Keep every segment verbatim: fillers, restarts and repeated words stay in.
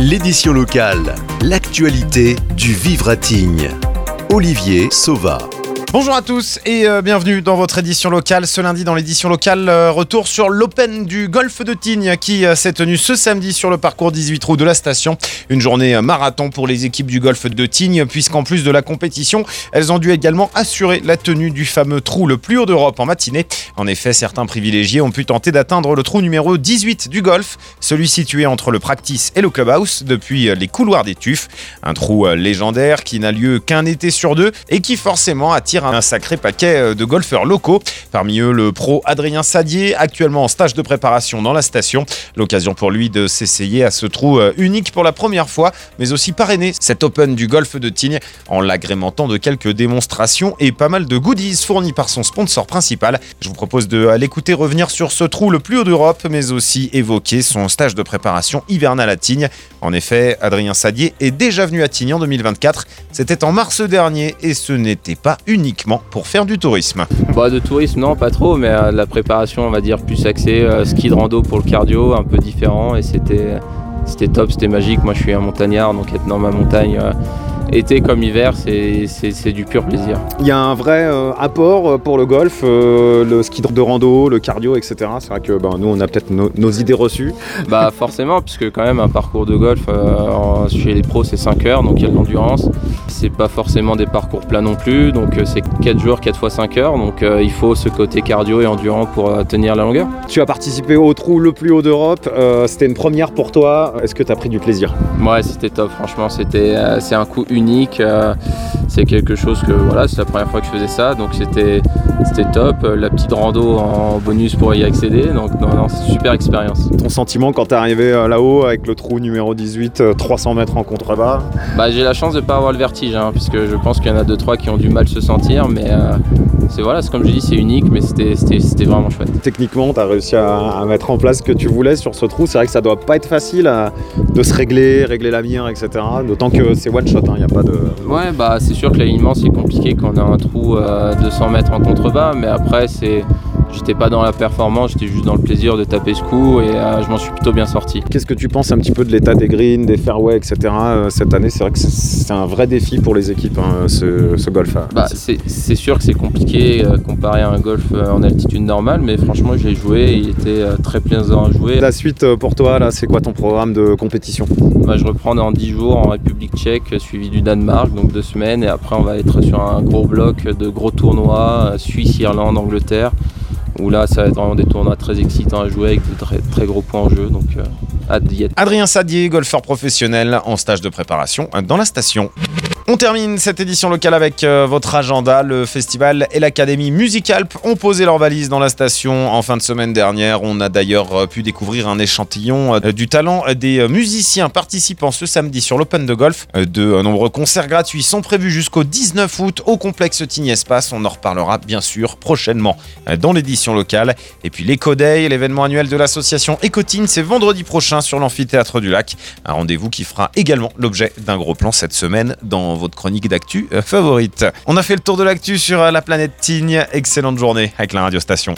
L'édition locale, l'actualité du vivre à Tignes. Olivier Sauva. Bonjour à tous et euh, bienvenue dans votre édition locale. Ce lundi dans l'édition locale, euh, retour sur l'Open du Golf de Tignes qui euh, s'est tenu ce samedi sur le parcours dix-huit trous de la station. Une journée euh, marathon pour les équipes du Golf de Tignes puisqu'en plus de la compétition, elles ont dû également assurer la tenue du fameux trou le plus haut d'Europe en matinée. En effet, certains privilégiés ont pu tenter d'atteindre le trou numéro dix-huit du golf, celui situé entre le practice et le clubhouse depuis euh, les couloirs des Tuffes. Un trou euh, légendaire qui n'a lieu qu'un été sur deux et qui forcément attire un sacré paquet de golfeurs locaux. Parmi eux, le pro Adrien Sadier, actuellement en stage de préparation dans la station. L'occasion pour lui de s'essayer à ce trou unique pour la première fois, mais aussi parrainer cet Open du Golf de Tignes en l'agrémentant de quelques démonstrations et pas mal de goodies fournis par son sponsor principal. Je vous propose de l'écouter revenir sur ce trou le plus haut d'Europe, mais aussi évoquer son stage de préparation hivernale à Tignes. En effet, Adrien Sadier est déjà venu à Tignes en deux mille vingt-quatre. C'était en mars dernier et ce n'était pas uniquement pour faire du tourisme. Bah, de tourisme, non, pas trop, mais euh, la préparation, on va dire, plus axée euh, ski de rando pour le cardio, un peu différent, et c'était, c'était top, c'était magique. Moi, je suis un montagnard, donc être dans ma montagne, euh, été comme hiver, c'est, c'est, c'est du pur plaisir. Il y a un vrai euh, apport pour le golf, euh, le ski de rando, le cardio, et cetera. C'est vrai que ben, nous, on a peut-être no, nos idées reçues. Bah forcément, puisque quand même un parcours de golf euh, chez les pros, c'est cinq heures, donc il y a de l'endurance. C'est pas forcément des parcours plats non plus, donc euh, c'est quatre jours, quatre fois cinq heures, donc euh, il faut ce côté cardio et endurant pour euh, tenir la longueur. Tu as participé au trou le plus haut d'Europe, euh, c'était une première pour toi. Est-ce que tu as pris du plaisir ? Ouais, c'était top, franchement, c'était, euh, c'est un coup unique, euh, c'est quelque chose que, voilà, c'est la première fois que je faisais ça, donc c'était, c'était top. La petite rando en bonus pour y accéder, donc non, non, c'est une super expérience. Ton sentiment quand tu es arrivé là-haut avec le trou numéro dix-huit, trois cents mètres en contrebas ? Bah, j'ai la chance de ne pas avoir le vertige, hein, puisque je pense qu'il y en a deux trois qui ont du mal se sentir, mais euh, c'est, voilà, c'est comme je dis, c'est unique, mais c'était, c'était, c'était vraiment chouette. Techniquement, tu as réussi à, à mettre en place ce que tu voulais sur ce trou. C'est vrai que ça doit pas être facile à, de se régler, régler la mire, et cetera. D'autant que c'est one shot, il hein, n'y a pas de... Ouais, bah c'est sûr que l'alignement c'est compliqué quand on a un trou à deux cents mètres en contrebas, mais après c'est... J'étais pas dans la performance, j'étais juste dans le plaisir de taper ce coup et euh, je m'en suis plutôt bien sorti. Qu'est-ce que tu penses un petit peu de l'état des greens, des fairways, et cetera euh, cette année ? C'est vrai que c'est, c'est un vrai défi pour les équipes, hein, ce, ce golf. Bah, c'est, c'est sûr que c'est compliqué euh, comparé à un golf euh, en altitude normale, mais franchement je l'ai joué, il était euh, très plaisant à jouer. La suite euh, pour toi, là, c'est quoi ton programme de compétition ? Bah, je reprends dans dix jours en République tchèque, suivi du Danemark, donc deux semaines, et après on va être sur un gros bloc de gros tournois, euh, Suisse, Irlande, Angleterre, où là ça va être vraiment des tournois très excitants à jouer avec de très, très gros points en jeu, donc euh, hâte d'y être. Adrien Sadier, golfeur professionnel en stage de préparation dans la station. On termine cette édition locale avec euh, votre agenda. Le festival et l'Académie Musicalp ont posé leurs valises dans la station en fin de semaine dernière. On a d'ailleurs euh, pu découvrir un échantillon euh, du talent des euh, musiciens participant ce samedi sur l'Open de Golf. Euh, de euh, nombreux concerts gratuits sont prévus jusqu'au dix-neuf août au complexe Tignes Espace. On en reparlera bien sûr prochainement euh, dans l'édition locale. Et puis l'Eco Day, l'événement annuel de l'association Ecotine, c'est vendredi prochain sur l'amphithéâtre du Lac. Un rendez-vous qui fera également l'objet d'un gros plan cette semaine dans votre chronique d'actu euh, favorite. On a fait le tour de l'actu sur euh, la planète Tignes. Excellente journée avec la radiostation.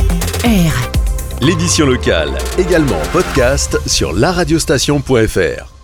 R. L'édition locale, également en podcast sur la radiostation point f r.